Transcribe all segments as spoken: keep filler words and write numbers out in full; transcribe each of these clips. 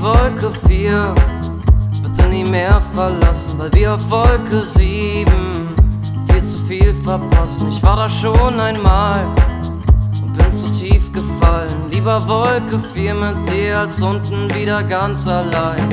Wolke vier bitte nie mehr verlassen, weil wir auf Wolke sieben viel zu viel verpassen. Ich war da schon einmal und bin zu tief gefallen. Lieber Wolke vier mit dir als unten wieder ganz allein.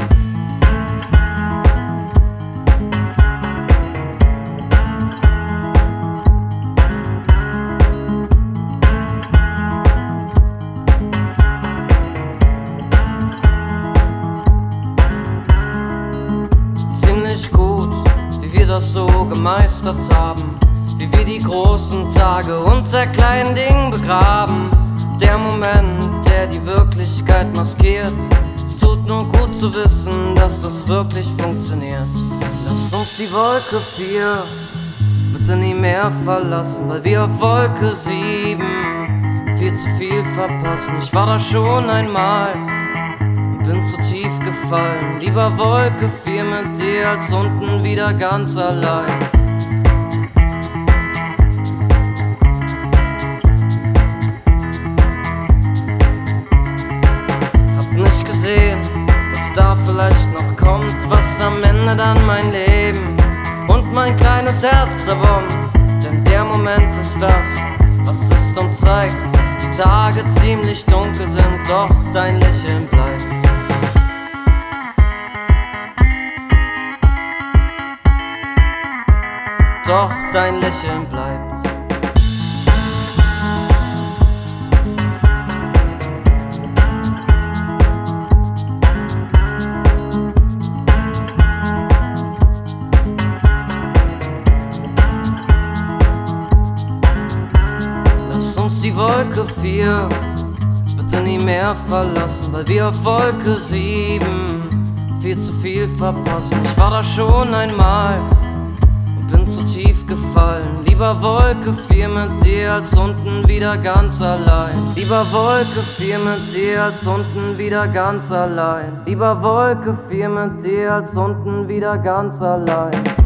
Gut, wie wir das so gemeistert haben, wie wir die großen Tage unter kleinen Dingen begraben. Der Moment, der die Wirklichkeit maskiert. Es tut nur gut zu wissen, dass das wirklich funktioniert. Lasst uns die Wolke vier bitte nie mehr verlassen, weil wir auf Wolke sieben viel zu viel verpassen. Ich war da schon einmal, bin zu tief gefallen. Lieber Wolke vier mit dir als unten wieder ganz allein. Hab nicht gesehen, was da vielleicht noch kommt, was am Ende dann mein Leben und mein kleines Herz zerbombt. Denn der Moment ist das, was ist und zeigt, dass die Tage ziemlich dunkel sind, doch dein Lächeln bleibt. Doch dein Lächeln bleibt. Lass uns die Wolke vier bitte nie mehr verlassen, weil wir auf Wolke sieben viel zu viel verpassen. Ich war da schon einmal, bin zu tief gefallen. Lieber Wolke vier mit dir als unten wieder ganz allein. Lieber Wolke vier mit dir als unten wieder ganz allein. Lieber Wolke vier mit dir als unten wieder ganz allein.